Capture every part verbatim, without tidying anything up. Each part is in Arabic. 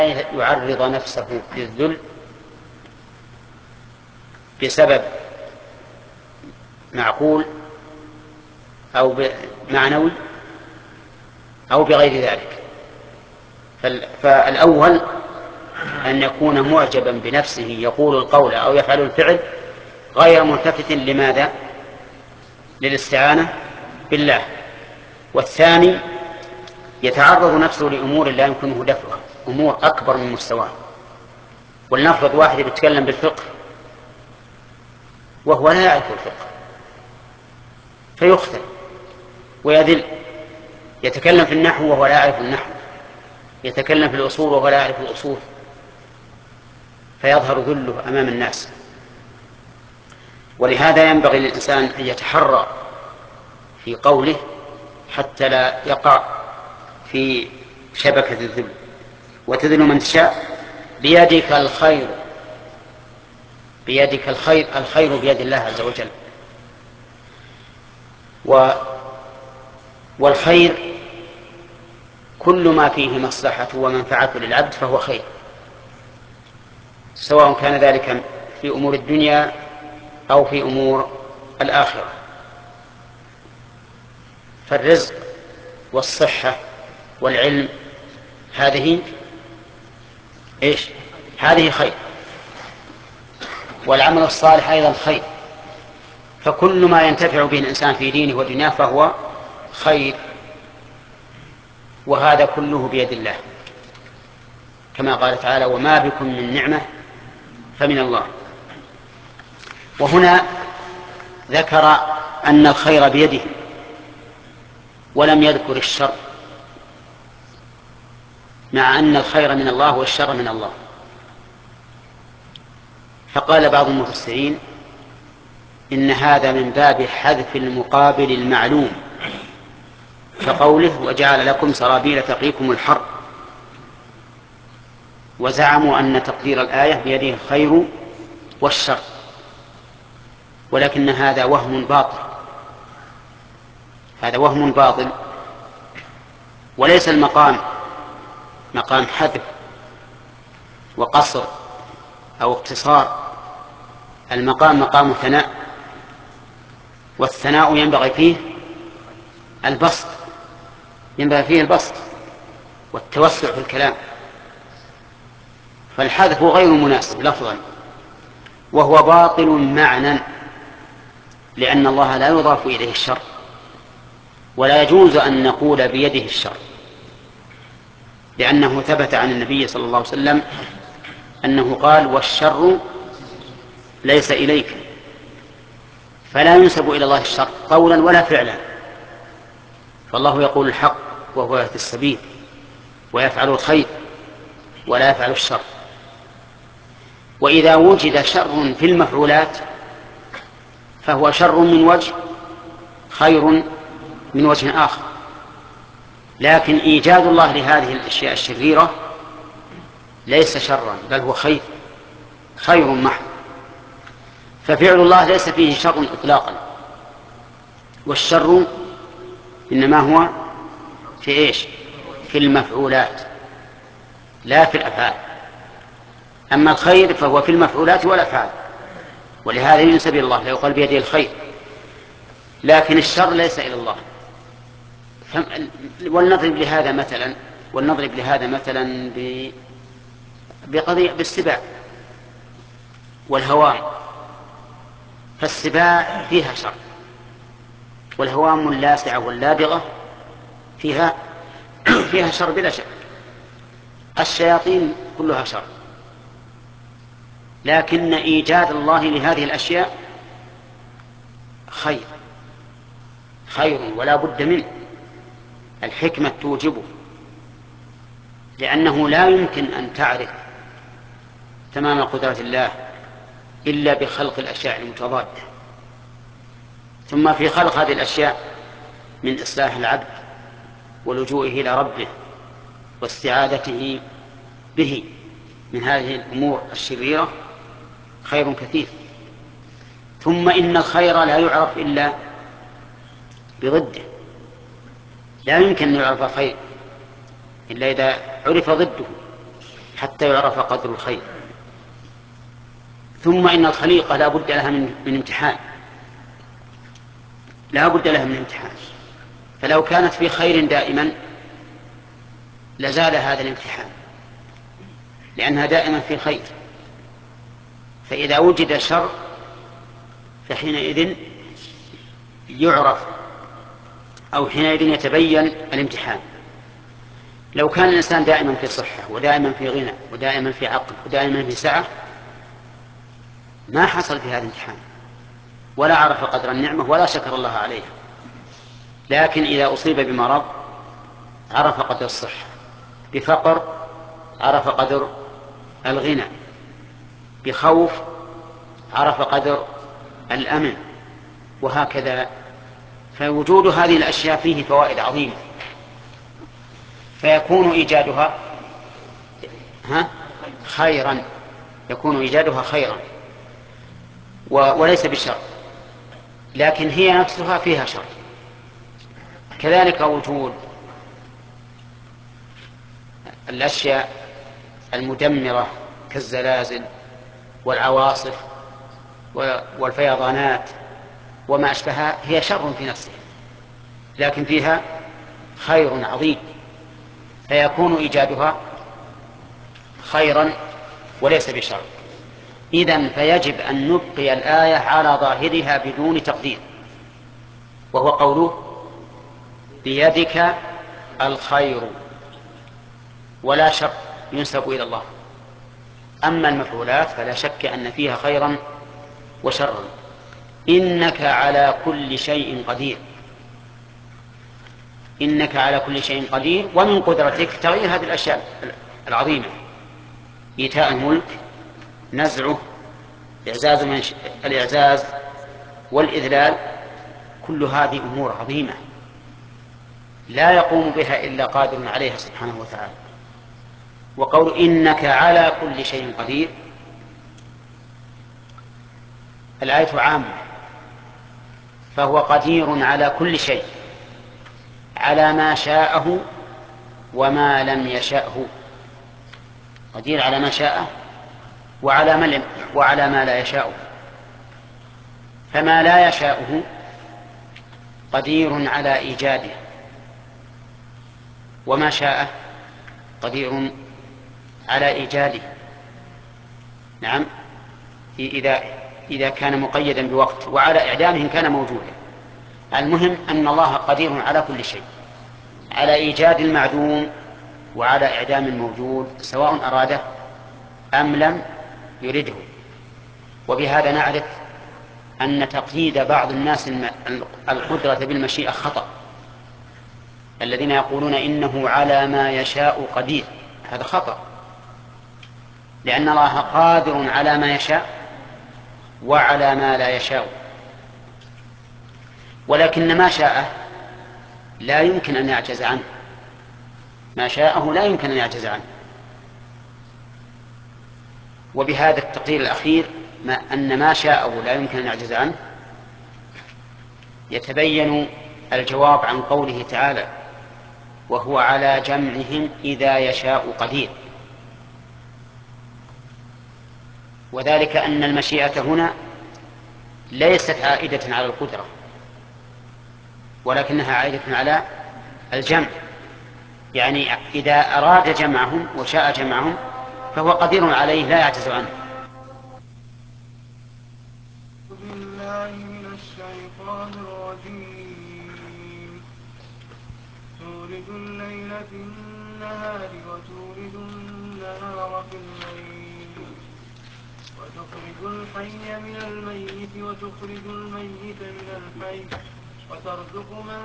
يعرض نفسه للذل بسبب معقول أو معنوي أو بغير ذلك. فالأول أن يكون معجبا بنفسه يقول القول أو يفعل الفعل غير ملتفت لماذا؟ للاستعانة بالله. والثاني يتعرض نفسه لأمور لا يمكنه دفعها، أمور أكبر من مستواه. ولنفرض واحد يتكلم بالفقه وهو لا يعرف الفقه فيخطئ ويذل، يتكلم في النحو وهو لا يعرف النحو، يتكلم في الأصول وهو لا يعرف الأصول، فيظهر ذله أمام الناس. ولهذا ينبغي للإنسان أن يتحرى في قوله حتى لا يقع في شبكة الذل. وتذل من تشاء بيدك الخير، بيدك الخير، الخير بيد الله عز وجل. و والخير كل ما فيه مصلحة ومنفعة للعبد فهو خير، سواء كان ذلك في أمور الدنيا أو في أمور الآخرة. فالرزق والصحة والعلم هذه إيش؟ هذه خير. والعمل الصالح أيضا خير. فكل ما ينتفع به الإنسان في دينه ودنياه فهو خير، وهذا كله بيد الله، كما قال تعالى: وما بكم من نعمة فمن الله. وهنا ذكر أن الخير بيده ولم يذكر الشر، مع أن الخير من الله والشر من الله. فقال بعض المفسرين إن هذا من باب حذف المقابل المعلوم، كقوله: وجعل لكم سرابيل تقيكم الحر. وزعموا أن تقدير الآية بيده الخير والشر، ولكن هذا وهم باطل، هذا وهم باطل. وليس المقام مقام حذف وقصر أو اقتصار، المقام مقام ثناء، والثناء ينبغي فيه البسط، ينبغي فيه البسط والتوسع في الكلام. فالحذف غير مناسب لفظا، وهو باطل معنى، لأن الله لا يضاف إليه الشر، ولا يجوز أن نقول بيده الشر، لأنه ثبت عن النبي صلى الله عليه وسلم أنه قال: والشر ليس إليك. فلا ينسب إلى الله الشر قولا ولا فعلا، فالله يقول الحق وهو يهدي السبيل ويفعل الخير ولا يفعل الشر. وإذا وجد شر في المفعولات فهو شر من وجه، خير من وجه آخر. لكن إيجاد الله لهذه الأشياء الشريرة ليس شرا، بل هو خير، خير محض. ففعل الله ليس فيه شر إطلاقا، والشر إنما هو في إيش؟ في المفعولات لا في الأفعال. أما الخير فهو في المفعولات والأفعال، ولهذا ينسب إلى الله، لا يقال بيده الخير. لكن الشر ليس إلى الله. ولنضرب لهذا مثلا ولنضرب لهذا مثلا بقضية بالسباع والهوام. فالسباع فيها شر، والهوام اللاسعة واللابغة فيها فيها شر بلا شك. الشياطين كلها شر، لكن إيجاد الله لهذه الأشياء خير، خير ولا بد منه، الحكمة توجبه، لأنه لا يمكن أن تعرف تمام قدرة الله إلا بخلق الأشياء المتضادة. ثم في خلق هذه الأشياء من إصلاح العبد ولجوئه إلى ربه واستعاذته به من هذه الأمور الشريرة خير كثير. ثم إن الخير لا يعرف إلا بضده، لا يمكن أن يعرف خير إلا إذا عرف ضده. حتى يعرف قدر الخير. ثم إن الخليقة لا بد لها من, من امتحان، لا بد لها من امتحان. فلو كانت في خير دائما لزال هذا الامتحان، لأنها دائما في خير. فإذا وجد شر فحينئذ يعرف أو حينئذ يتبين الامتحان. لو كان الإنسان دائما في صحة ودائما في غنى ودائما في عقل ودائما في سعة ما حصل في هذا الامتحان، ولا عرف قدر النعمة ولا شكر الله عليها. لكن إذا أصيب بمرض عرف قدر الصحة، بفقر عرف قدر الغنى، بخوف عرف قدر الأمن، وهكذا. فوجود هذه الأشياء فيه فوائد عظيمة، فيكون إيجادها ها خيرا، يكون إيجادها خيرا وليس بشر، لكن هي نفسها فيها شر. كذلك وجود الأشياء المدمرة كالزلازل والعواصف والفيضانات وما أشبهها هي شر في نفسها، لكن فيها خير عظيم، فيكون إيجادها خيرا وليس بشر. إذن فيجب أن نبقي الآية على ظاهرها بدون تقدير، وهو قوله بيدك الخير، ولا شر ينسب إلى الله. أما المفعولات فلا شك أن فيها خيرا وشرا. إنك على كل شيء قدير، إنك على كل شيء قدير، ومن قدرتك تغيير هذه الأشياء العظيمة: إيتاء الملك، نزعه، إعزاز من ش... الإعزاز والإذلال، كل هذه أمور عظيمة لا يقوم بها إلا قادر عليها سبحانه وتعالى. وقول إنك على كل شيء قدير، الآية عامة، فهو قدير على كل شيء، على ما شاءه وما لم يشأه. قدير على ما شاءه وعلى ما, لم وعلى ما لا يشاءه. فما لا يشاءه قدير على إيجاده، وما شاءه قدير على إيجاده. نعم، إذا إذا كان مقيدا بوقت، وعلى إعدامه كان موجودا. المهم أن الله قدير على كل شيء، على إيجاد المعدوم وعلى إعدام الموجود، سواء أراده أم لم يرده. وبهذا نعرف أن تقييد بعض الناس القدرة بالمشيئة خطأ. الذين يقولون إنه على ما يشاء قدير، هذا خطأ، لأن الله قادر على ما يشاء وعلى ما لا يشاء، ولكن ما شاءه لا يمكن أن يعجز عنه، ما شاءه لا يمكن أن يعجز عنه. وبهذا التقرير الأخير ما أن ما شاءه لا يمكن أن يعجز عنه يتبين الجواب عن قوله تعالى: وهو على جمعهم إذا يشاء قدير. وذلك أن المشيئة هنا ليست عائدة على القدرة، ولكنها عائدة على الجمع. يعني إذا أراد جمعهم وشاء جمعهم فهو قدير عليه لا يعجز عنه. بالله من الشيطان الرجيم. تولد الليل في النهار وتولد النهار في الليل، وتخرج الحي من الميت وتخرج الميت من الحي، وترزق من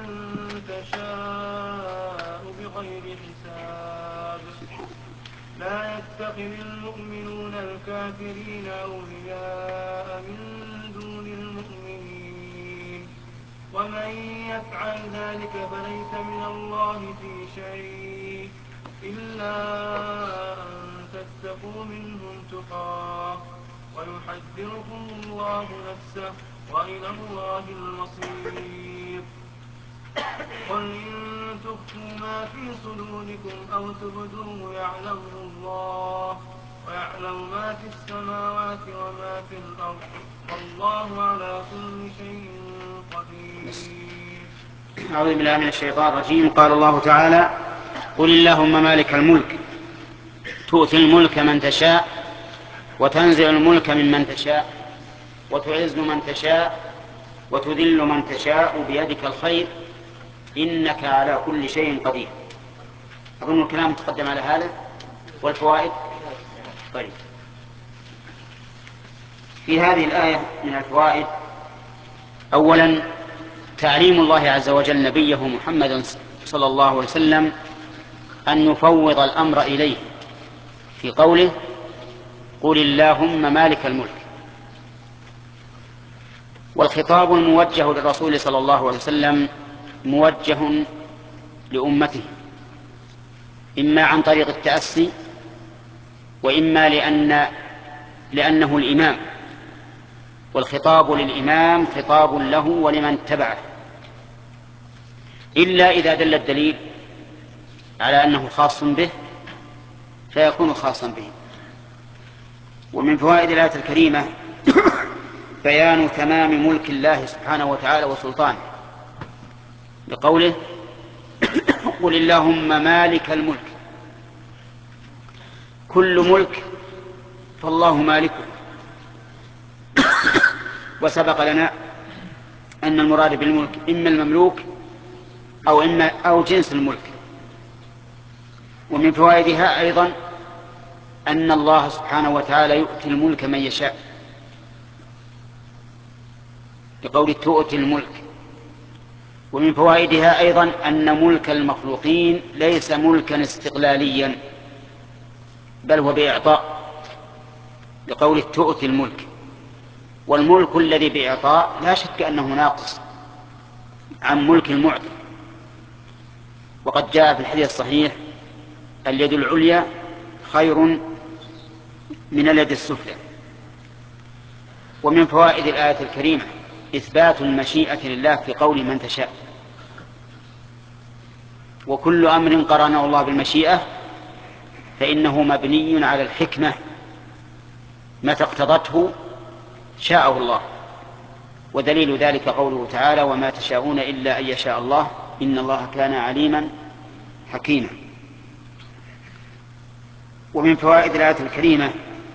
تشاء بغير حساب. لا يتخذ المؤمنون الكافرين أولياء من دون المؤمنين، ومن يفعل ذلك فليس من الله في شيء، إلا أن تتقوا منهم تقاه، ويحذركم الله نفسه، وإلى الله المصير. قل إن تخفوا ما في صدوركم أو تبدوه يعلمه الله ويعلم ما في السماوات وما في الأرض والله على كل شيء قدير. أعوذ بالله من الشيطان الرجيم. قال الله تعالى: قل اللهم مالك الملك تؤتي الملك من تشاء وتنزع الملك ممن تشاء وتعز من تشاء وتذل من تشاء بيدك الخير إنك على كل شيء قدير. أظن الكلام تقدم على هذا. والفوائد. طيب، في هذه الآية من الفوائد: أولا تعليم الله عز وجل نبيه محمد صلى الله عليه وسلم أن يفوض الأمر إليه في قوله: قل اللهم مالك الملك. والخطاب الموجه للرسول صلى الله عليه وسلم موجه لأمته، إما عن طريق التأسي وإما لأن لأنه الإمام، والخطاب للإمام خطاب له ولمن تبعه، إلا إذا دل الدليل على أنه خاص به فيكون خاصا به. ومن فوائد الآية الكريمة بيان تمام ملك الله سبحانه وتعالى وسلطانه بقوله: قل اللهم مالك الملك. كل ملك فالله مالكه. وسبق لنا أن المراد بالملك إما المملوك أو إما أو جنس الملك. ومن فوائدها أيضا أن الله سبحانه وتعالى يؤتي الملك من يشاء بقول تؤتي الملك. ومن فوائدها أيضا أن ملك المخلوقين ليس ملكا استقلاليا بل هو بإعطاء بقول تؤتي الملك. والملك الذي بإعطاء لا شك أنه ناقص عن ملك المعطي. وقد جاء في الحديث الصحيح: اليد العليا خير من اليد السفلى. ومن فوائد الآية الكريمة إثبات المشيئة لله في قول من تشاء. وكل أمر قرنه الله بالمشيئة فإنه مبني على الحكمة، متى اقتضته شاءه الله. ودليل ذلك قوله تعالى: وما تشاءون إلا أن يشاء الله إن الله كان عليما حكيما. ومن فوائد الآية الكريمة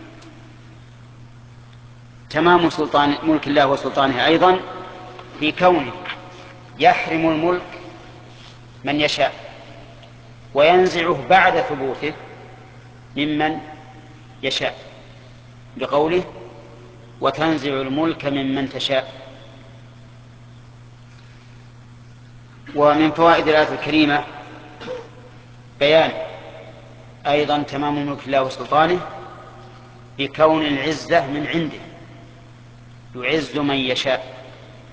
تمام سلطان ملك الله وسلطانه أيضا في كونه يحرم الملك من يشاء وينزعه بعد ثبوته ممن يشاء بقوله: وتنزع الملك ممن تشاء. ومن فوائد الآية الكريمة بيان أيضا تمام ملك الله وسلطانه بكون العزة من عنده، يعز من يشاء.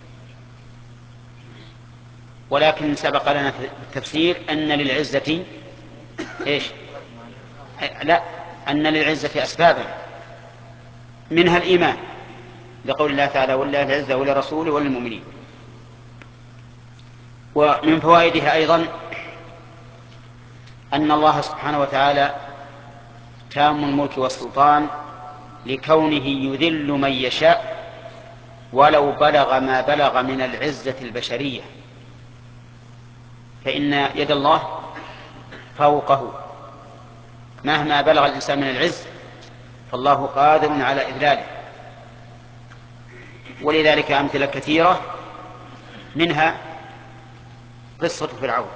ولكن سبق لنا في التفسير أن للعزة إيش؟ لا، أن للعزة أسبابا منها الإيمان لقول الله تعالى: ولله العزة ولرسوله وللمؤمنين. ومن فوائدها أيضا أن الله سبحانه وتعالى تام الملك والسلطان لكونه يذل من يشاء ولو بلغ ما بلغ من العزة البشرية، فإن يد الله فوقه مهما بلغ الإنسان من العز فالله قادر على إذلاله. ولذلك أمثلة كثيرة، منها قصة فرعون.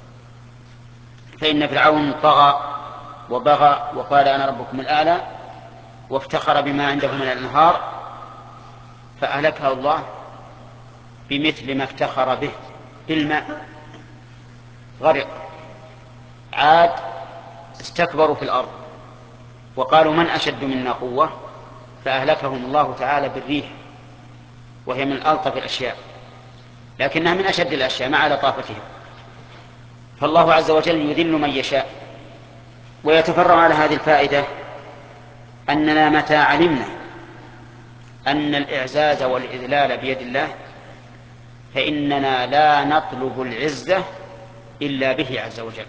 فإن فرعون طغى وبغى وقال أنا ربكم الأعلى وافتخر بما عنده من الأنهار فأهلكه الله بمثل ما افتخر به بالماء، غرق. عاد استكبروا في الأرض وقالوا من أشد منا قوة فأهلكهم الله تعالى بالريح، وهي من ألطف الأشياء لكنها من أشد الأشياء مع لطافتها. فالله عز وجل يذل من يشاء. ويتفرع على هذه الفائدة أننا متى علمنا أن الإعزاز والإذلال بيد الله فإننا لا نطلب العزة إلا به عز وجل.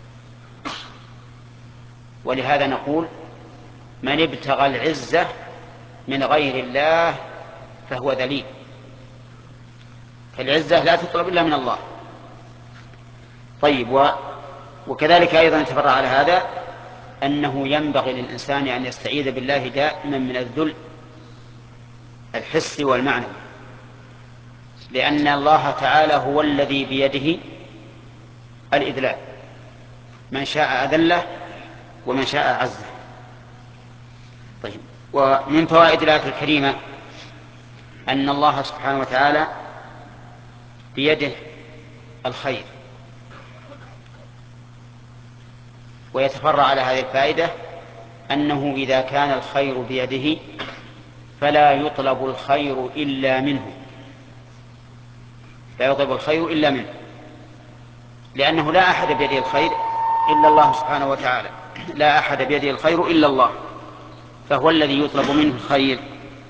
ولهذا نقول من ابتغى العزة من غير الله فهو ذليل، فالعزة لا تطلب إلا من الله. طيب، وكذلك أيضا يتفرع على هذا أنه ينبغي للإنسان أن يستعيذ بالله دائما من الذل الحسي والمعنوي، لأن الله تعالى هو الذي بيده الإذلال، من شاء أذله ومن شاء عزه. طيب، ومن فوائد الآية الكريمة أن الله سبحانه وتعالى بيده الخير، ويتفرع على هذه الفائدة أنه إذا كان الخير بيده فلا يطلب الخير إلا منه، لا يطلب الخير إلا منه، لأنه لا أحد بيده الخير إلا الله سبحانه وتعالى، لا أحد بيده الخير إلا الله، فهو الذي يطلب منه الخير.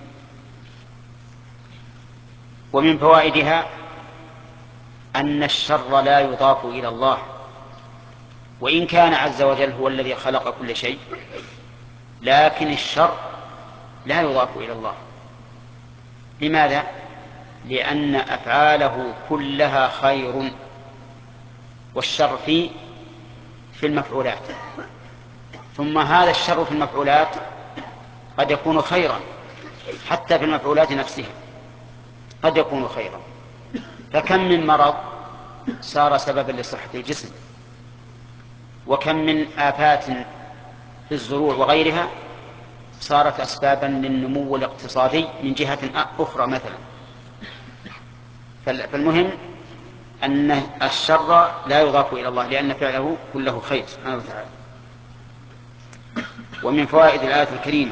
ومن فوائدها أن الشر لا يضاف إلى الله، وإن كان عز وجل هو الذي خلق كل شيء، لكن الشر لا يضاف إلى الله. لماذا؟ لأن أفعاله كلها خير، والشر في في المفعولات، ثم هذا الشر في المفعولات قد يكون خيرا، حتى في المفعولات نفسها قد يكون خيرا. فكم من مرض صار سببا لصحة الجسم، وكم من آفات في الزروع وغيرها صارت أسبابا للنمو الاقتصادي من جهة أخرى مثلا. فالمهم أن الشر لا يضاف إلى الله، لأن فعله كله خير سبحانه وتعالى. ومن فوائد الآية الكريمة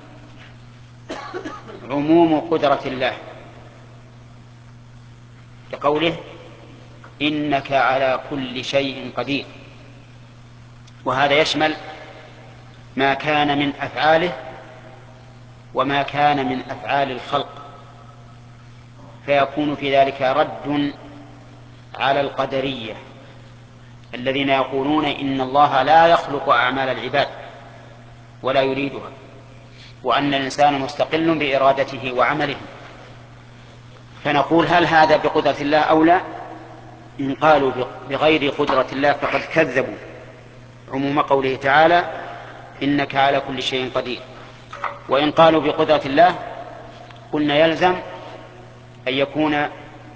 عموم قدرة الله، كقوله إنك على كل شيء قدير، وهذا يشمل ما كان من أفعاله وما كان من أفعال الخلق، فيكون في ذلك رد على القدرية الذين يقولون إن الله لا يخلق أعمال العباد ولا يريدها، وأن الإنسان مستقل بإرادته وعمله. فنقول هل هذا بقدرة الله أو لا؟ إن قالوا بغير قدرة الله فقد كذبوا عموم قوله تعالى إنك على كل شيء قدير. وإن قالوا بقدرة الله قلنا يلزم أن يكون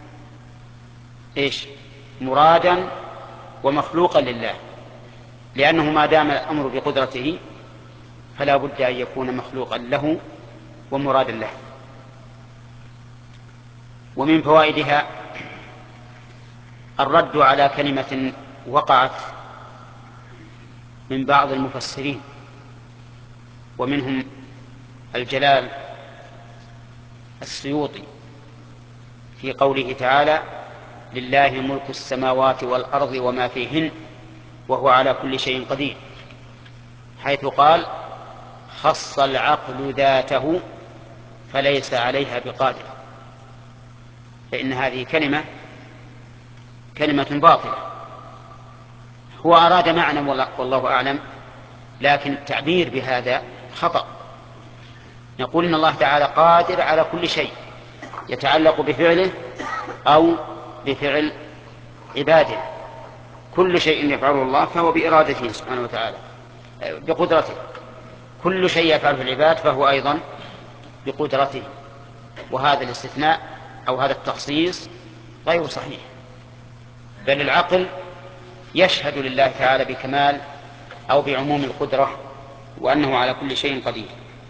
إيش؟ مرادا ومخلوقا لله، لأنه ما دام الأمر بقدرته فلا بد أن يكون مخلوقا له ومرادا له. ومن فوائدها الرد على كلمة وقعت من بعض المفسرين، ومنهم الجلال السيوطي في قوله تعالى لله ملك السماوات والأرض وما فيهن وهو على كل شيء قدير، حيث قال خص العقل ذاته فليس عليها بقادر، فإن هذه كلمة كلمة باطلة. هو أراد معنى والله أعلم، لكن التعبير بهذا خطأ. نقول إن الله تعالى قادر على كل شيء يتعلق بفعله أو بفعل عباده، كل شيء يفعله الله فهو بإرادته سبحانه وتعالى بقدرته، كل شيء يفعله العباد فهو أيضا بقدرته. وهذا الاستثناء أو هذا التخصيص غير صحيح، بل العقل يشهد لله تعالى بكمال أو بعموم القدرة وأنه على كل شيء قدير.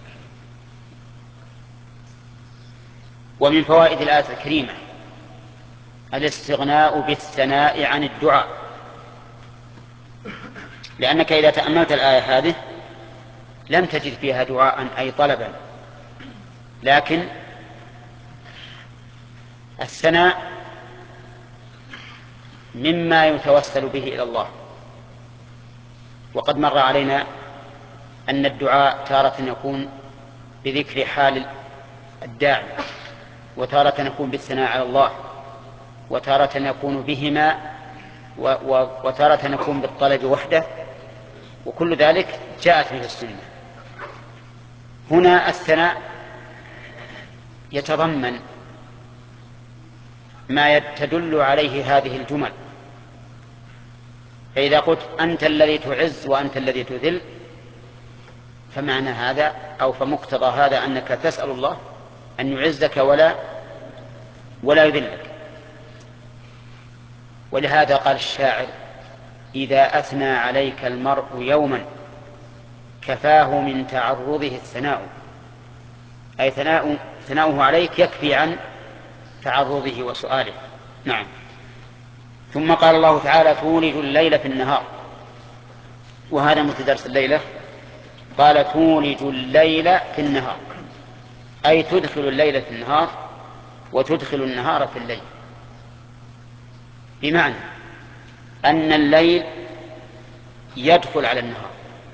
ومن فوائد الآية الكريمة الاستغناء بالثناء عن الدعاء، لأنك إذا تأملت الآية هذه لم تجد فيها دعاء أي طلبا، لكن الثناء مما يتوسل به إلى الله. وقد مر علينا أن الدعاء تارة يكون بذكر حال الداعي، وتارة يكون بالثناء على الله، وتارة يكون بهما وتارة يكون بالطلب وحده، وكل ذلك جاءت به السنة. هنا الثناء يتضمن ما تدل عليه هذه الجمل، فإذا قلت أنت الذي تعز وأنت الذي تذل، فمعنى هذا أو فمقتضى هذا أنك تسأل الله أن يعزك ولا ولا يذلك. ولهذا قال الشاعر: إذا أثنى عليك المرء يوما كفاه من تعرضه الثناء، أي ثناء ثناؤه عليك يكفي عن تعرضه وسؤاله. نعم. ثم قال الله تعالى: تولج الليل في النهار، وهذا متدرس الليلة. قال: تولج الليل في النهار، أي تدخل الليل في النهار وتدخل النهار في الليل، بمعنى أن الليل يدخل على النهار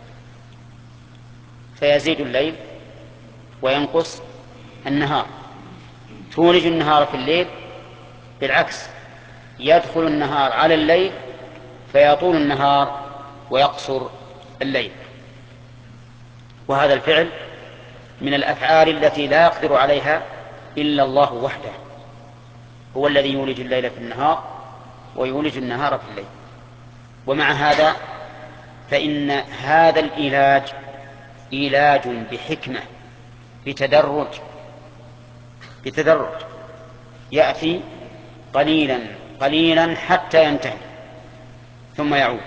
فيزيد الليل وينقص النهار. تولج النهار في الليل بالعكس، يدخل النهار على الليل فيطول النهار ويقصر الليل. وهذا الفعل من الأفعال التي لا يقدر عليها إلا الله وحده، هو الذي يولج الليل في النهار ويولج النهار في الليل. ومع هذا فإن هذا العلاج علاج بحكمة، بتدرج بتدرج يأتي قليلا قليلا حتى ينتهي ثم يعود.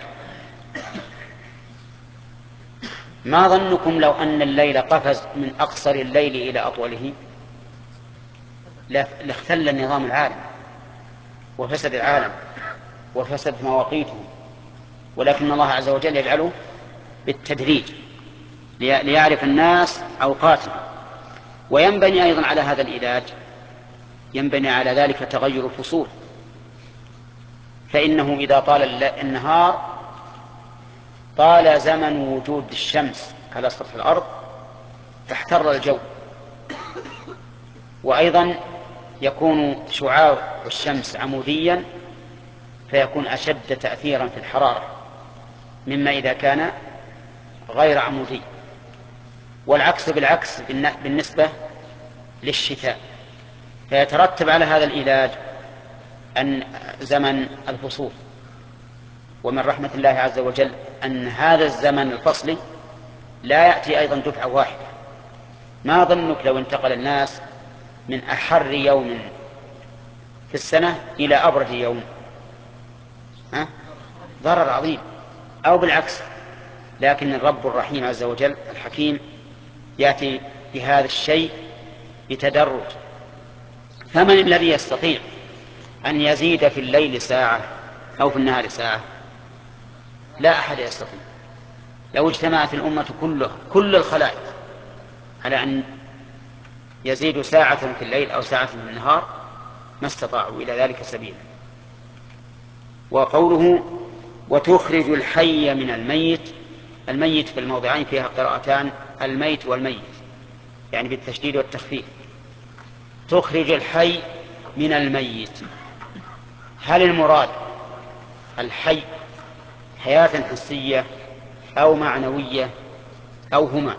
ما ظنكم لو أن الليل قفز من أقصر الليل إلى أطوله؟ لاختل نظام العالم وفسد العالم وفسد مواقيته، ولكن الله عز وجل يجعله بالتدريج ليعرف الناس أوقاته. وينبني أيضا على هذا العلاج، ينبني على ذلك تغير الفصول، فإنه إذا طال النهار طال زمن وجود الشمس على سطح الأرض فاحتر الجو، وأيضا يكون شعاع الشمس عموديا فيكون أشد تأثيرا في الحرارة مما إذا كان غير عمودي. والعكس بالعكس بالنسبة للشتاء، فيترتب على هذا العلاج أن زمن الفصول. ومن رحمة الله عز وجل أن هذا الزمن الفصلي لا يأتي أيضا دفعة واحدة. ما ظنك لو انتقل الناس من أحر يوم في السنة إلى أبرد يوم؟ ها؟ ضرر عظيم. أو بالعكس، لكن الرب الرحيم عز وجل الحكيم يأتي بهذا الشيء بتدرج. فمن الذي يستطيع أن يزيد في الليل ساعة أو في النهار ساعة؟ لا أحد يستطيع. لو اجتمعت الأمة كلها كل الخلائق على أن يزيد ساعة في الليل أو ساعة في النهار ما استطاعوا إلى ذلك سبيلا. وقوله: وتخرج الحي من الميت، الميت في الموضعين فيها قراءتان، الميت والميت، يعني بالتشديد والتخفيف. تخرج الحي من الميت، هل المراد الحي حياة حسية أو معنوية أو هما؟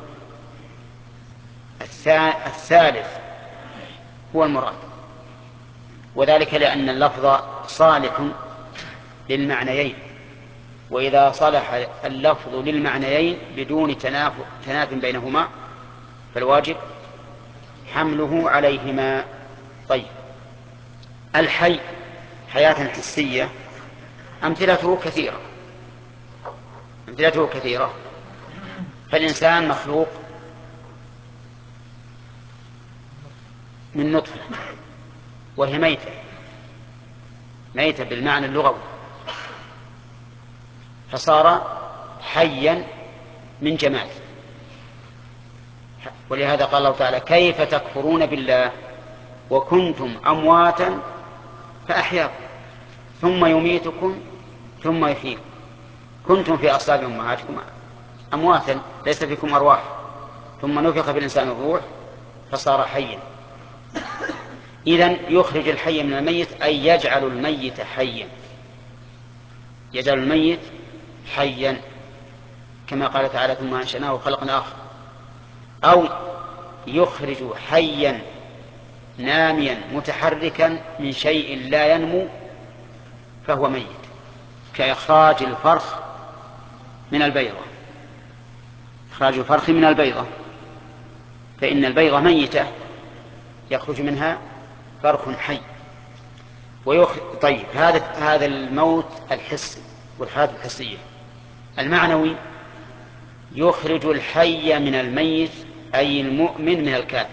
الثالث هو المراد، وذلك لأن اللفظ صالح للمعنيين، وإذا صلح اللفظ للمعنيين بدون تناف بينهما فالواجب حمله عليهما. طيب، الحي حياة حسية أمثلته كثيرة أمثلته كثيرة فالإنسان مخلوق من نطفة وهي ميتة ميتة بالمعنى اللغوي، فصار حيا من جماد. ولهذا قال الله تعالى: كيف تكفرون بالله وكنتم أمواتا فأحياكم ثم يميتكم ثم يحييكم. كنتم في أصلاب أمهاتكم أمواتا ليس فيكم أرواح، ثم نفخ في الإنسان الروح فصار حيا. إذن يخرج الحي من الميت أي يجعل الميت حيا، يجعل الميت حيا كما قال تعالى ثم أنشأناه خلقا آخر. أو يخرج حيا ناميا متحركا من شيء لا ينمو فهو ميت، كإخراج الفرخ من البيضة. إخراج الفرخ من البيضة، فإن البيضة ميتة يخرج منها فرخ حي. ويخ... طيب هذا هذا الموت الحسي والحالة الحسية. المعنوي يخرج الحي من الميت أي المؤمن من الكافر،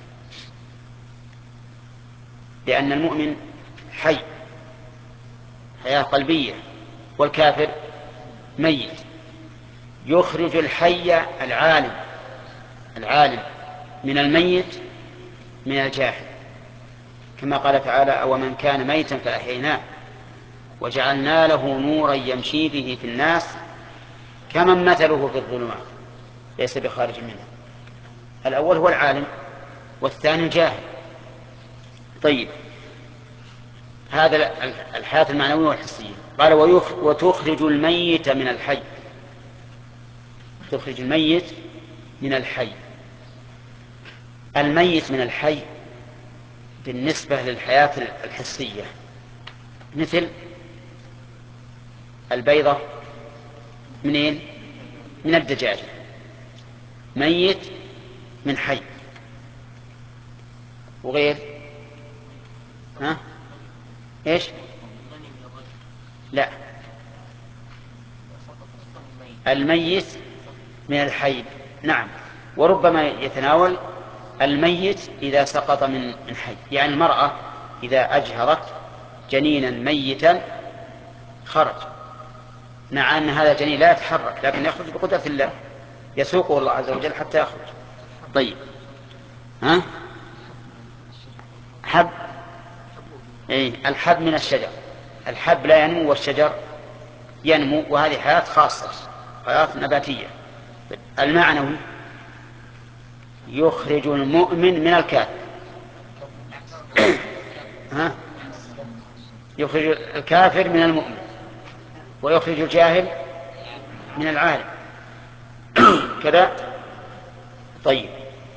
لأن المؤمن حي حياة قلبية والكافر ميت. يخرج الحي العالم العالم من الميت من الجاهل، كما قال تعالى أو من كان ميتا فأحييناه وجعلنا له نورا يمشي به في الناس كمن مثله في الظلمات ليس بخارج منها. الأول هو العالم والثاني الجاهل. طيب هذا الحياة المعنوية والحسية. قال وتخرج الميت من الحي، تخرج الميت من الحي. الميت من الحي بالنسبة للحياة الحسية مثل البيضة منين؟ من الدجاج، ميت من حي. وغير ها ايش؟ لا، الميت من الحي نعم. وربما يتناول الميت إذا سقط من حي، يعني المرأة إذا أجهرت جنينا ميتا خرج، مع أن هذا الجنين لا يتحرك لكن يخرج بقدرة الله، يسوقه الله عز وجل حتى يخرج. طيب ها حب إيه؟ الحب من الشجر، الحب لا ينمو والشجر ينمو، وهذه حياة خاصة حياة نباتية. المعنوي يخرج المؤمن من الكافر ها؟ يخرج الكافر من المؤمن ويخرج الجاهل من العالم كذا. طيب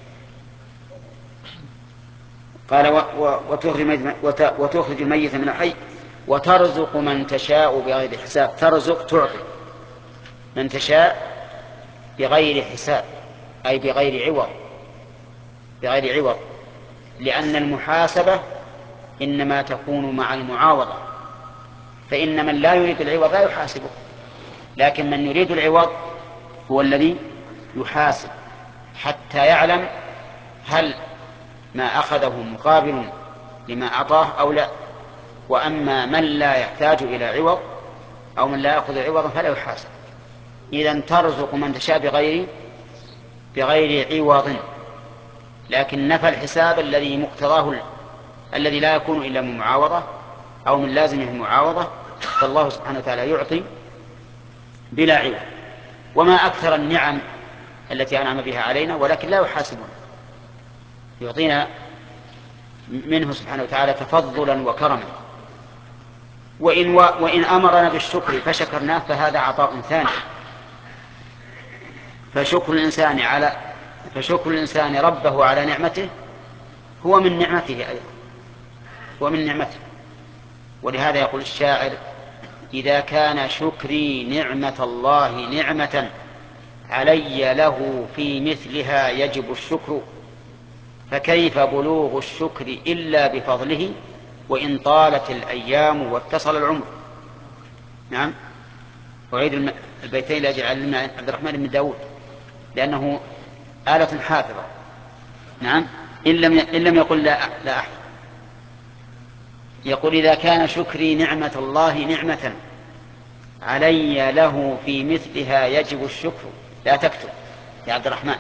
قال وتخرج الميت من الحي وترزق من تشاء بغير حساب. ترزق تعطي من تشاء بغير حساب أي بغير عوض، بغير عوض، لأن المحاسبة إنما تكون مع المعاوضة، فإن من لا يريد العوض لا يحاسبه، لكن من يريد العوض هو الذي يحاسب حتى يعلم هل ما أخذه مقابل لما أعطاه أو لا. وأما من لا يحتاج إلى عوض أو من لا يأخذ عوضا فلا يحاسب. إذن ترزق من تشاء بغير بغير عوض، لكن نفى الحساب الذي مقتضاه الذي لا يكون إلا من معاوضة أو من لازمه المعاوضة، فالله سبحانه وتعالى يعطي بلا عوض. وما أكثر النعم التي أنعم بها علينا ولكن لا يحاسبنا، يعطينا منه سبحانه وتعالى تفضلا وكرما. وإن, وإن أمرنا بالشكر فشكرناه فهذا عطاء ثاني. فشكر الإنسان على فشكر الإنسان ربه على نعمته هو من نعمته أيضا، هو من نعمته. ولهذا يقول الشاعر إذا كان شكري نعمة الله نعمة علي له في مثلها يجب الشكر، فكيف بلوغ الشكر إلا بفضله وإن طالت الأيام واتصل العمر. نعم، أعيد البيتين لأجل علم عبد الرحمن بن داود لأنه آلة حافظة. نعم، إن لم إن لم يقل لا لا أحد. يقول إذا كان شكري نعمة الله نعمة علي له في مثلها يجب الشكر، لا تكتب يا عبد الرحمن،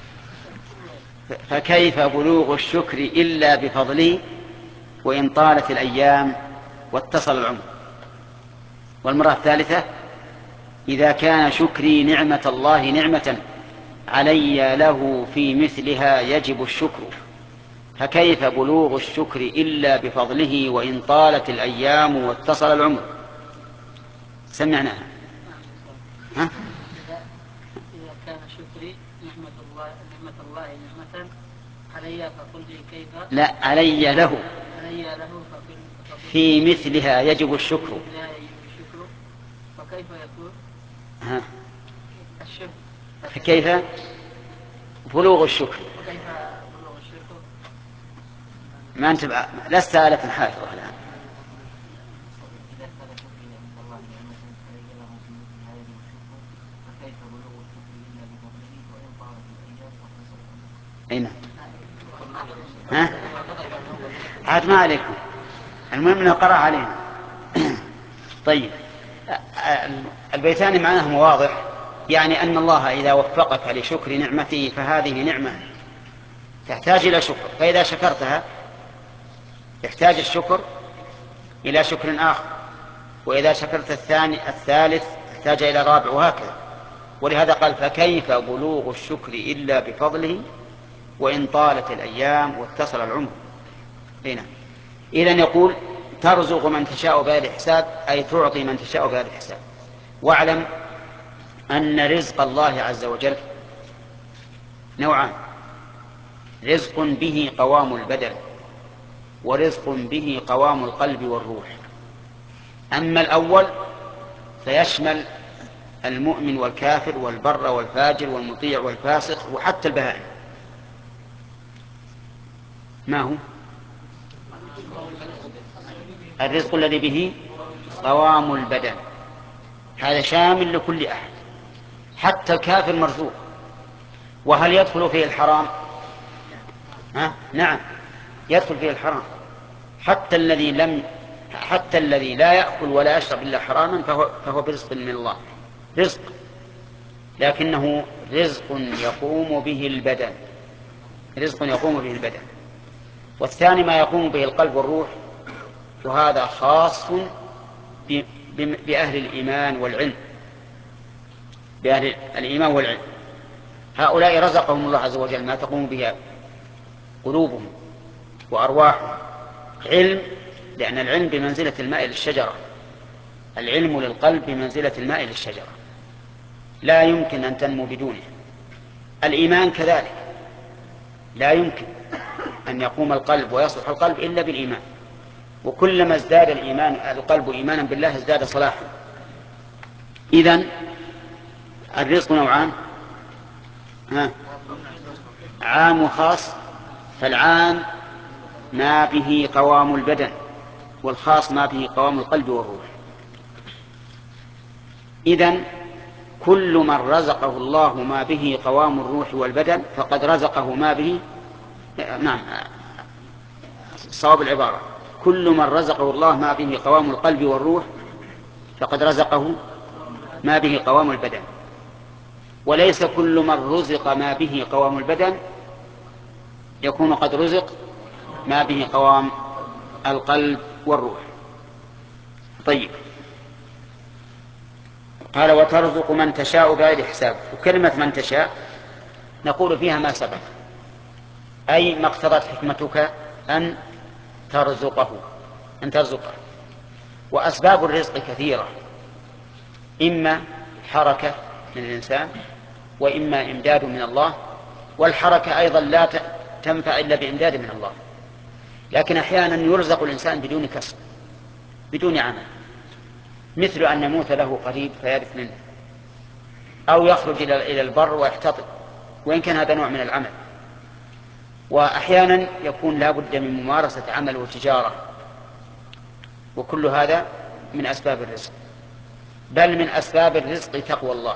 فكيف بلوغ الشكر إلا بفضله وإن طالت الأيام واتصل العمر. والمرة الثالثة إذا كان شكري نعمة الله نعمة علي له في مثلها يجب الشكر، فكيف بلوغ الشكر إلا بفضله وإن طالت الأيام واتصل العمر. سمعناها. ها؟ إذا كان شكري نعمة الله نعمة الله نعمة علي فقل لي كيف. لا، علي له. علي له فقل في مثلها يجب الشكر. في مثلها يجب الشكر. فكيف يكون ها. الشكر؟ فكيف بلوغ الشكر؟ وكيف بلوغ الشكر؟ ما أنت بقى لست آلة حافظة الآن. أين؟ ها؟ عاد ما عليكم، المهم أنه قرأ علينا. طيب، البيتان معناهما واضح، يعني أن الله إذا وفقك لشكر نعمته فهذه نعمة تحتاج إلى شكر، فإذا شكرتها يحتاج الشكر إلى شكر آخر، وإذا شكرت الثاني الثالث يحتاج إلى رابع، وهكذا. ولهذا قال فكيف بلوغ الشكر إلا بفضله وإن طالت الأيام واتصل العمر. هنا إذن يقول ترزق من تشاء بغير حساب، أي تعطي من تشاء بغير حساب. واعلم أن رزق الله عز وجل نوعان: رزق به قوام البدن، ورزق به قوام القلب والروح. أما الأول فيشمل المؤمن والكافر والبر والفاجر والمطيع والفاسق وحتى البهائم. ما هو؟ الرزق الذي به قوام البدن، هذا شامل لكل أحد، حتى الكافر مرزوق. وهل يدخل فيه الحرام؟ ها؟ نعم، يدخل فيه الحرام. حتى الذي لم حتى الذي لا يأكل ولا يشرب إلا حراما فهو, فهو برزق من الله، رزق، لكنه رزق يقوم به البدن، رزق يقوم به البدن. والثاني ما يقوم به القلب والروح، وهذا خاص بأهل الإيمان والعلم، بأهل الإيمان والعلم. هؤلاء رزقهم الله عز وجل ما تقوم به قلوبهم وأرواحهم. علم، لأن العلم بمنزلة الماء للشجرة، العلم للقلب بمنزلة الماء للشجرة، لا يمكن أن تنمو بدونه. الإيمان كذلك، لا يمكن أن يقوم القلب ويصلح القلب إلا بالإيمان، وكلما ازداد الإيمان القلب إيمانا بالله ازداد صلاحا. إذن الرزق نوعان: ها، عام وخاص. فالعام ما به قوام البدن، والخاص ما به قوام القلب والروح. إذن كل من رزقه الله ما به قوام الروح والبدن فقد رزقه ما به، نعم صواب العبارة، كل من رزقه الله ما به قوام القلب والروح فقد رزقه ما به قوام البدن. وليس كل من رزق ما به قوام البدن يكون قد رزق ما به قوام القلب والروح. طيب، قال وترزق من تشاء بغير حساب. وكلمة من تشاء نقول فيها ما سبق، أي ما اقتضت حكمتك أن ترزقه أن ترزقه. وأسباب الرزق كثيرة، إما حركة من الإنسان، وإما إمداد من الله، والحركة أيضا لا تنفع إلا بإمداد من الله. لكن أحيانا يرزق الإنسان بدون كسب، بدون عمل، مثل أن يموت له قريب فيرث منه، أو يخرج إلى البر ويحتطب، وإن كان هذا نوع من العمل. وأحيانا يكون لا بد من ممارسة عمل وتجارة، وكل هذا من أسباب الرزق. بل من أسباب الرزق تقوى الله.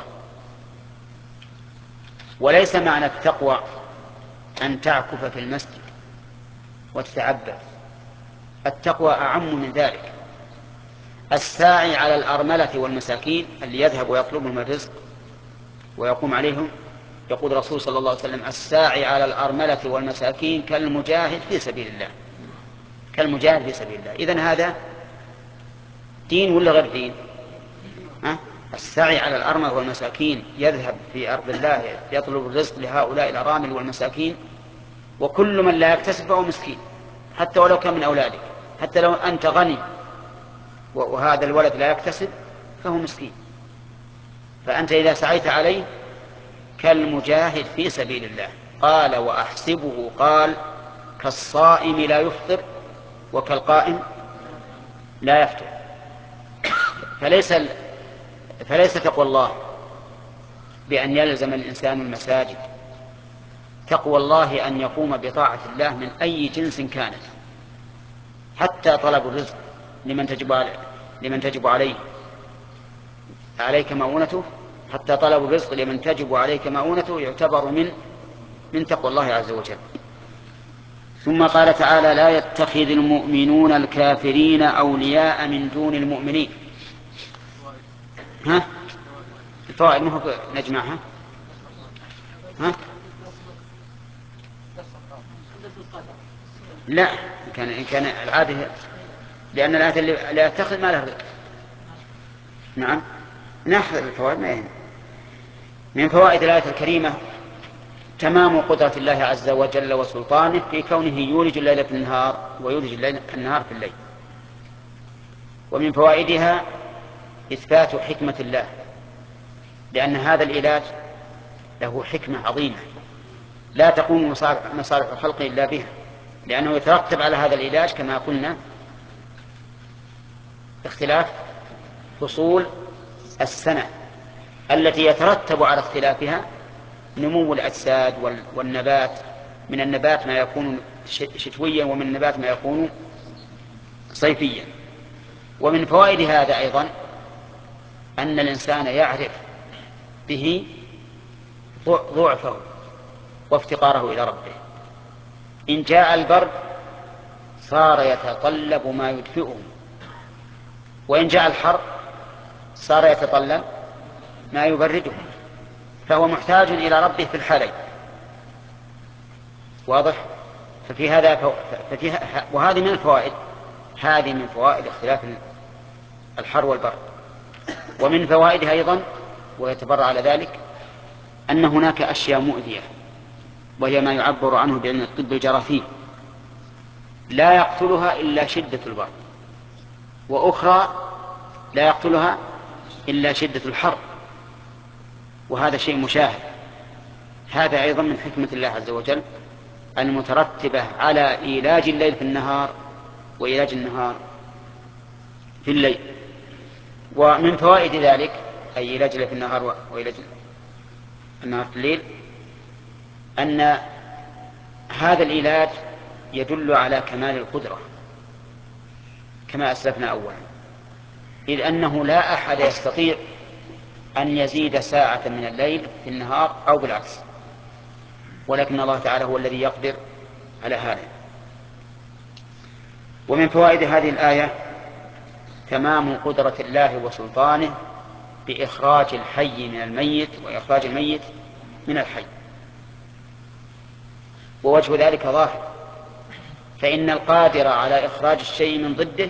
وليس معنى التقوى أن تعكف في المسجد وتتعبد، التقوى أعم من ذلك. الساعي على الأرملة والمساكين اللي يذهب ويطلبهم الرزق ويقوم عليهم، يقول الرسول صلى الله عليه وسلم الساعي على الأرملة والمساكين كالمجاهد في سبيل الله، كالمجاهد في سبيل الله. إذن هذا دين ولا غير دين؟ ها؟ السعي على الأرملة والمساكين، يذهب في أرض الله يطلب الرزق لهؤلاء الأرامل والمساكين، وكل من لا يكتسب فهو مسكين، حتى ولو كان من أولادك، حتى لو أنت غني وهذا الولد لا يكتسب فهو مسكين. فأنت إذا سعيت عليه كالمجاهد في سبيل الله. قال وأحسبه قال كالصائم لا يفطر وكالقائم لا يفطر. فليس فليس تقوى الله بأن يلزم الإنسان المساجد، تقوى الله أن يقوم بطاعة الله من أي جنس كانت، حتى طلب الرزق لمن تجب عليه لمن تجب عليه عليك مؤونته، حتى طلب الرزق لمن تجب عليك مؤونته يعتبر من من تقوى الله عز وجل. ثم قال تعالى لا يتخذ المؤمنون الكافرين أولياء من دون المؤمنين. ها الفوائد ما هو نجمعها. ها لا كان إن كان العادة لأن الآية اللي لا يتخذ ما له. نعم نأخذ الفوائد ما يهم. من فوائد الآية الكريمة تمام قدرة الله عز وجل وسلطانه في كونه يولج الليل في النهار ويولج الليل النهار في الليل. ومن فوائدها إثبات حكمة الله، لأن هذا العلاج له حكمة عظيمة لا تقوم مصالح الخلق إلا بها، لأنه يترتب على هذا العلاج كما قلنا اختلاف فصول السنة التي يترتب على اختلافها نمو الأجساد والنبات. من النبات ما يكون شتويا ومن النبات ما يكون صيفيا. ومن فوائد هذا أيضا أن الإنسان يعرف به ضعفه وافتقاره إلى ربه. إن جاء البرد صار يتطلب ما يدفئه، وإن جاء الحر صار يتطلب ما يبرده، فهو محتاج إلى ربه في الحالين. واضح؟ ففي هذا ففي وهذه من الفوائد هذه من فوائد اختلاف الحر والبرد. ومن فوائدها أيضا ويتبرع على ذلك أن هناك أشياء مؤذية وهي ما يعبر عنه بأن الطب الجراثيم لا يقتلها إلا شدة البرد، وأخرى لا يقتلها إلا شدة الحر، وهذا شيء مشاهد. هذا أيضا من حكمة الله عز وجل المترتبة على إيلاج الليل في النهار وإيلاج النهار في الليل. ومن فوائد ذلك أي إيلاج الليل في النهار وإيلاج النهار في الليل أن هذا العلاج يدل على كمال القدرة كما أسلفنا أولا، إذ أنه لا أحد يستطيع أن يزيد ساعة من الليل في النهار أو بالعكس، ولكن الله تعالى هو الذي يقدر على هذا. ومن فوائد هذه الآية تمام قدرة الله وسلطانه بإخراج الحي من الميت وإخراج الميت من الحي. ووجه ذلك ظاهر، فإن القادر على إخراج الشيء من ضده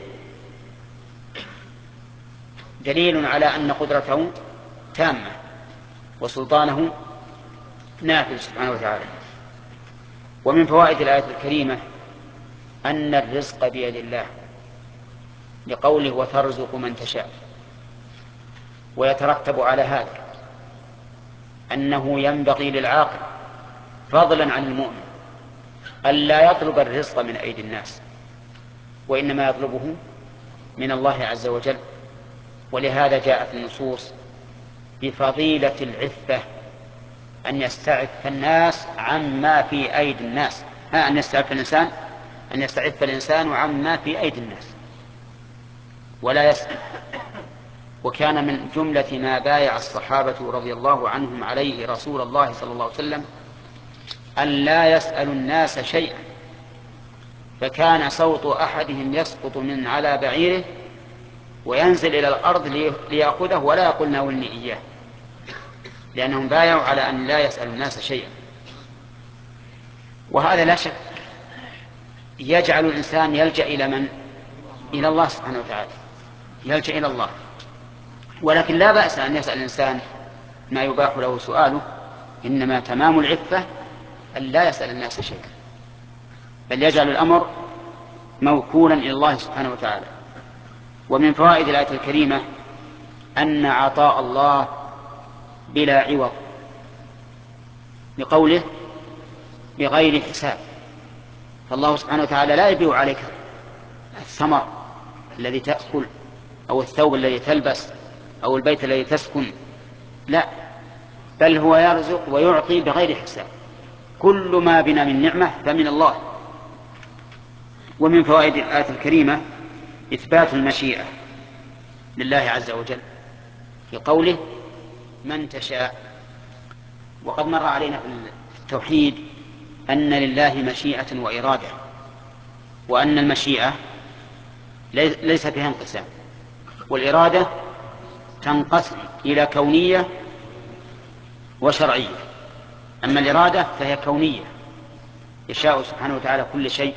دليل على أن قدرته تامة وسلطانه نافذ سبحانه وتعالى. ومن فوائد الآية الكريمة أن الرزق بيد الله لقوله وترزق من تشاء، ويترتب على هذا أنه ينبغي للعاقل فضلا عن المؤمن ألا يطلب الرزق من أيدي الناس، وإنما يطلبه من الله عز وجل. ولهذا جاءت النصوص بفضيلة العفة، أن يستعف الناس عما في أيدي الناس، ها أن يستعف الإنسان أن يستعف الإنسان عما في أيدي الناس ولا يسأل. وكان من جملة ما بايع الصحابة رضي الله عنهم عليه رسول الله صلى الله عليه وسلم أن لا يسأل الناس شيئا، فكان صوت أحدهم يسقط من على بعيره وينزل إلى الأرض ليأخذه ولا يقول ناولني إياه، لأنهم بايعوا على أن لا يسأل الناس شيئا. وهذا لا شك يجعل الإنسان يلجأ إلى من؟ إلى الله سبحانه وتعالى، يلجأ إلى الله. ولكن لا بأس أن يسأل الإنسان ما يباح له سؤاله، إنما تمام العفة أن لا يسأل الناس شيئا. بل يجعل الأمر موكولا إلى الله سبحانه وتعالى. ومن فوائد الآية الكريمة أن عطاء الله بلا عوض، لقوله بغير حساب. فالله سبحانه وتعالى لا يبيع عليك الثمر الذي تأكل أو الثوب الذي تلبس أو البيت الذي تسكن، لا، بل هو يرزق ويعطي بغير حساب. كل ما بنا من نعمة فمن الله. ومن فوائد الآية الكريمة إثبات المشيئة لله عز وجل في قوله من تشاء. وقد مر علينا في التوحيد أن لله مشيئة وإرادة، وأن المشيئة ليس فيها انقسام، والإرادة تنقسم إلى كونية وشرعية. أما الإرادة فهي كونية، يشاء سبحانه وتعالى كل شيء.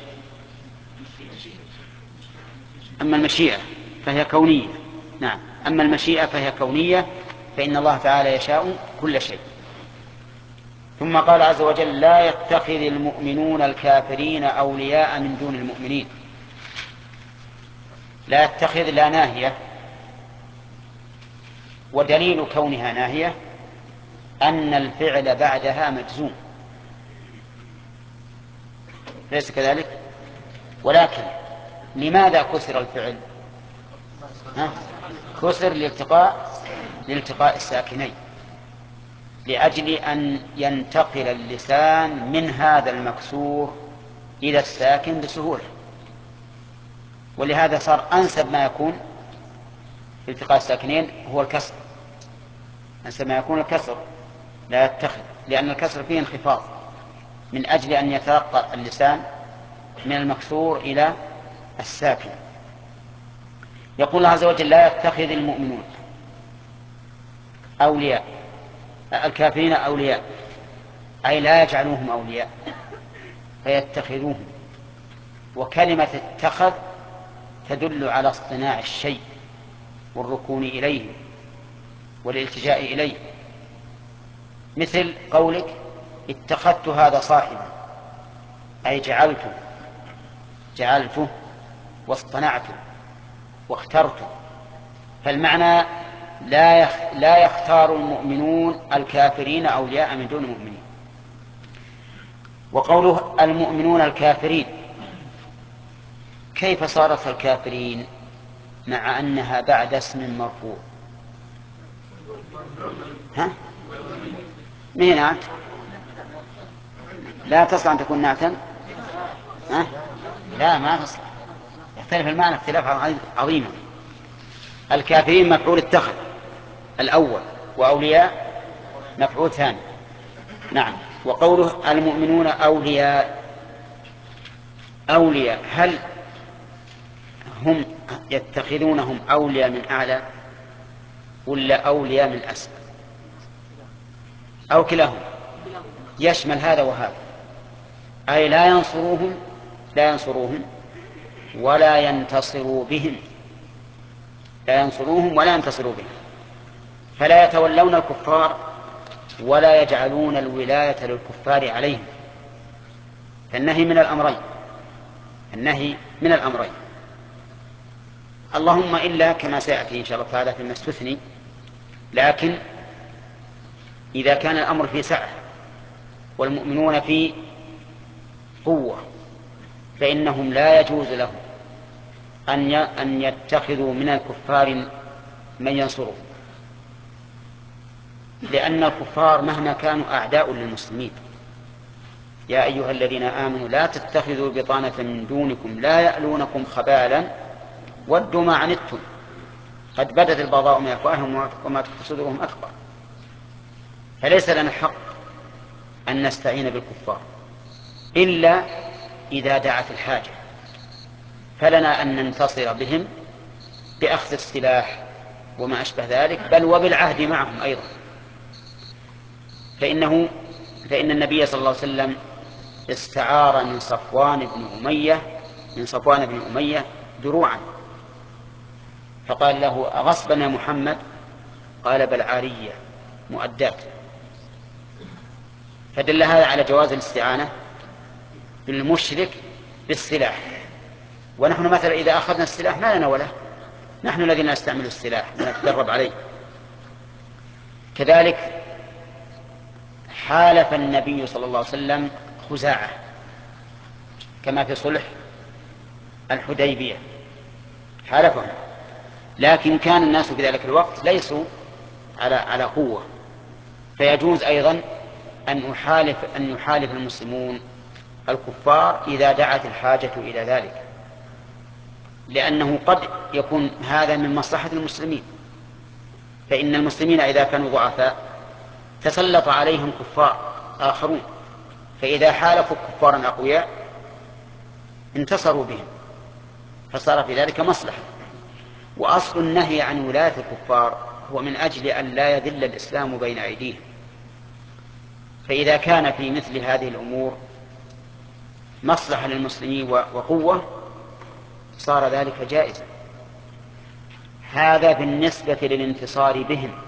أما المشيئة فهي كونية، نعم، أما المشيئة فهي كونية، فإن الله تعالى يشاء كل شيء. ثم قال عز وجل لا يتخذ المؤمنون الكافرين أولياء من دون المؤمنين. لا يتخذ لا ناهية، ودليل كونها ناهية أن الفعل بعدها مجزوم، ليس كذلك؟ ولكن لماذا كسر الفعل؟ ها؟ كسر لالتقاء لالتقاء الساكنين، لأجل أن ينتقل اللسان من هذا المكسور إلى الساكن بسهولة. ولهذا صار أنسب ما يكون في التقاء الساكنين هو الكسر، أنسب ما يكون الكسر، لا يتخذ، لأن الكسر فيه انخفاض من أجل أن يترقى اللسان من المكسور إلى الساكن. يقول الله عز وجل لا يتخذ المؤمنون أولياء الكافرين أولياء، أي لا يجعلوهم أولياء فيتخذوهم. وكلمة اتخذ تدل على اصطناع الشيء والركون إليه والالتجاء إليه، مثل قولك اتخذت هذا صاحبا، أي جعلته جعلته واصطنعته واخترته. فالمعنى لا يخ... لا يختار المؤمنون الكافرين أولياء من دون المؤمنين. وقوله المؤمنون الكافرين، كيف صارت الكافرين مع أنها بعد اسم مرفوع؟ ها؟ مين نعت؟ لا تصلح أن تكون نعتا؟ ها؟ لا، ما تصلح، يختلف المعنى اختلاف عظيما. الكافرين مفعول اتخذ الأول، وأولياء مفعول ثاني. نعم. وقوله المؤمنون أولياء، أولياء هل هم يتخذونهم أولياء من أعلى ولا أولياء من أسفل أو كلاهما؟ يشمل هذا وهذا، أي لا ينصروهم لا ينصروهم ولا ينتصروا بهم، لا ينصروهم ولا ينتصروا بهم، فلا يتولون الكفار ولا يجعلون الولاية للكفار عليهم. فالنهي من الأمرين، النهي من الأمرين، اللهم إلا كما سيأتي إن شاء الله تعالى فيما استثني. لكن إذا كان الأمر في سعة والمؤمنون في قوة فإنهم لا يجوز لهم أن يتخذوا من الكفار من ينصرهم، لأن الكفار مهما كانوا أعداء للمسلمين. يا أيها الذين آمنوا لا تتخذوا بطانة من دونكم لا يألونكم خبالا ودوا ما عنتم قد بدت البغضاء من أفواههم وما تخفي صدورهم أكبر. فليس لنا حق أن نستعين بالكفار إلا إذا دعت الحاجة، فلنا أن ننتصر بهم بأخذ السلاح وما أشبه ذلك، بل وبالعهد معهم أيضا. فإنه فإن النبي صلى الله عليه وسلم استعار من صفوان بن أمية من صفوان بن أمية دروعا، فقال له أغصبا يا محمد؟ قال بل عارية مؤدات. فدل هذا على جواز الاستعانة بالمشرك بالسلاح. ونحن مثلا إذا أخذنا السلاح ما لنا وله، نحن الذين نستعمل السلاح ونتدرب عليه. كذلك حالف النبي صلى الله عليه وسلم خزاعة كما في صلح الحديبية، حالفهم، لكن كان الناس في ذلك الوقت ليسوا على على قوة، فيجوز أيضا أن يحالف أن يحالف المسلمون الكفار إذا دعت الحاجة إلى ذلك، لأنه قد يكون هذا من مصلحة المسلمين. فإن المسلمين إذا كانوا ضعفاء تسلط عليهم كفار آخرون، فإذا حالفوا كفارا أقوياء انتصروا بهم، فصار في ذلك مصلحة. وأصل النهي عن ولاة الكفار هو من أجل أن لا يذل الإسلام بين أيديهم، فإذا كان في مثل هذه الأمور مصلحة للمسلمين وقوة صار ذلك جائزا. هذا بالنسبة للانتصار بهم.